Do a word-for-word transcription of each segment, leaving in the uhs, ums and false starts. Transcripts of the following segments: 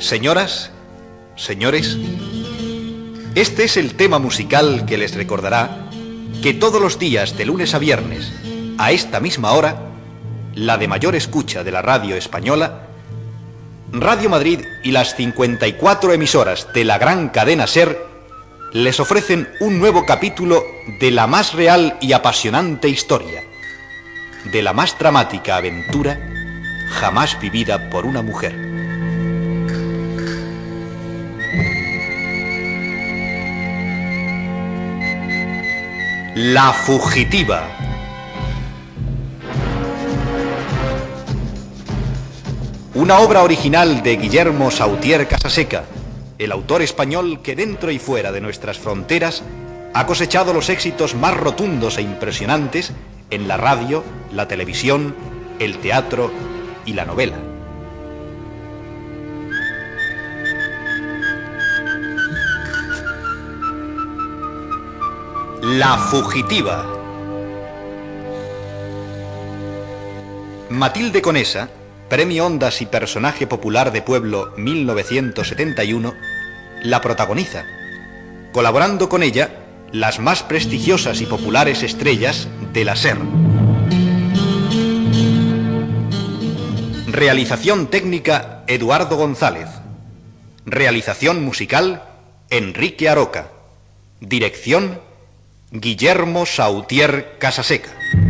Señoras, señores, este es el tema musical que les recordará que todos los días de lunes a viernes, a esta misma hora, la de mayor escucha de la radio española, Radio Madrid y las cincuenta y cuatro emisoras de la gran cadena SER les ofrecen un nuevo capítulo de la más real y apasionante historia, de la más dramática aventura jamás vivida por una mujer. La fugitiva. Una obra original de Guillermo Sautier Casaseca, el autor español que dentro y fuera de nuestras fronteras ha cosechado los éxitos más rotundos e impresionantes en la radio, la televisión, el teatro y la novela. La fugitiva. Matilde Conesa, Premio Ondas y Personaje Popular de Pueblo mil novecientos setenta y uno, la protagoniza, colaborando con ella las más prestigiosas y populares estrellas de la SER. Realización técnica, Eduardo González. Realización musical, Enrique Aroca. Dirección, Guillermo Sautier Casaseca.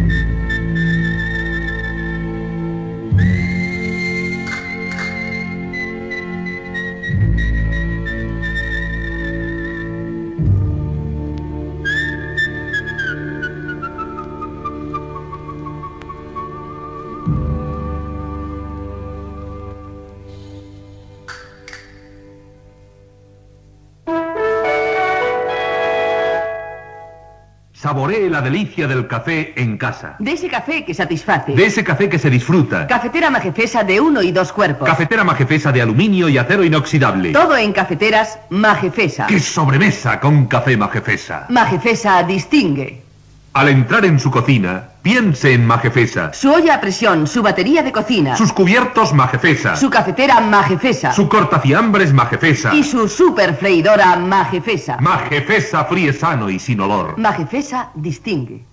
Saboree la delicia del café en casa. De ese café que satisface. De ese café que se disfruta. Cafetera Majefesa de uno y dos cuerpos. Cafetera Majefesa de aluminio y acero inoxidable. Todo en cafeteras Majefesa. ¡Qué sobremesa con café Majefesa! Majefesa distingue. Al entrar en su cocina, piense en Majefesa. Su olla a presión, su batería de cocina. Sus cubiertos Majefesa. Su cafetera Majefesa. Su cortafiambres Majefesa. Y su super freidora Majefesa. Majefesa fríe sano y sin olor. Majefesa distingue.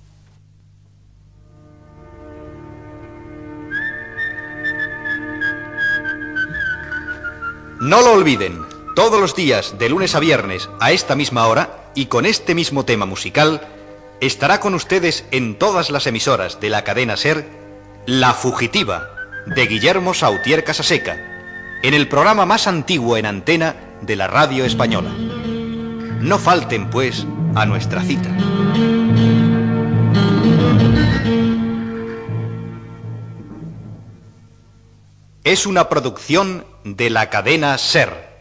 No lo olviden, todos los días de lunes a viernes a esta misma hora y con este mismo tema musical, estará con ustedes en todas las emisoras de la cadena SER La Fugitiva, de Guillermo Sautier Casaseca, en el programa más antiguo en antena de la radio española. No falten, pues, a nuestra cita. Es una producción de la cadena SER.